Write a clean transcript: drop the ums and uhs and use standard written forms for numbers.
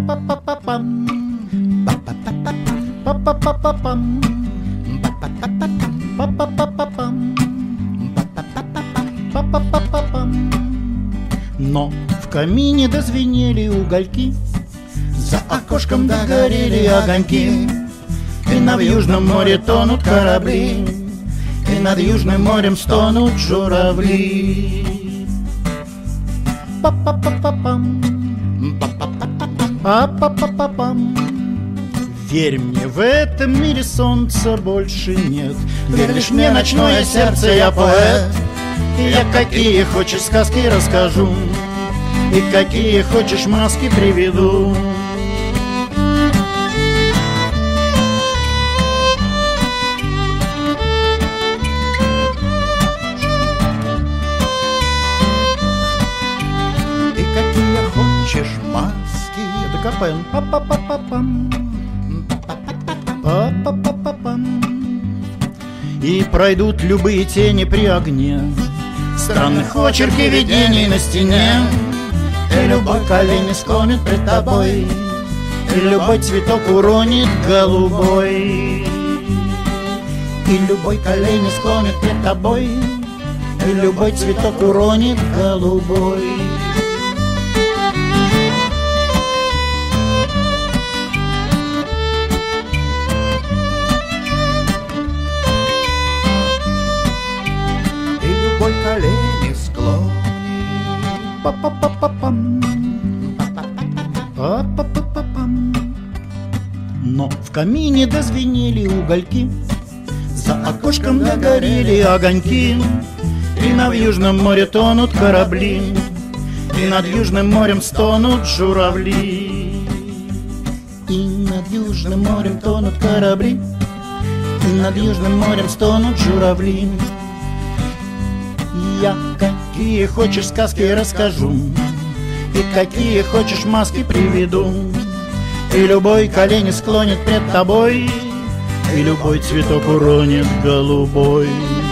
Но в камине дозвенели угольки, за окошком догорели огоньки, и над Южным море тонут корабли, и над Южным морем стонут журавли. Верь мне, в этом мире солнца больше нет. Верь лишь мне, ночное сердце, я поэт. И я какие хочешь сказки расскажу, и какие хочешь маски приведу. И какие хочешь маски. Это Копен. И пройдут любые тени при огне странных очерки видений на стене. И любой колени склонит пред тобой, и любой цветок уронит голубой. И любой колени склонит пред тобой, и любой цветок уронит голубой. Колени склонит. Но в камине дозвенели угольки, за окошком догорели огоньки, и над Южным море тонут корабли, и над Южным морем стонут журавли. И над Южным морем тонут корабли, и над Южным морем стонут журавли. Я какие хочешь сказки расскажу, и какие хочешь маски приведу. И любой колени склонит пред тобой, и любой цветок уронит голубой.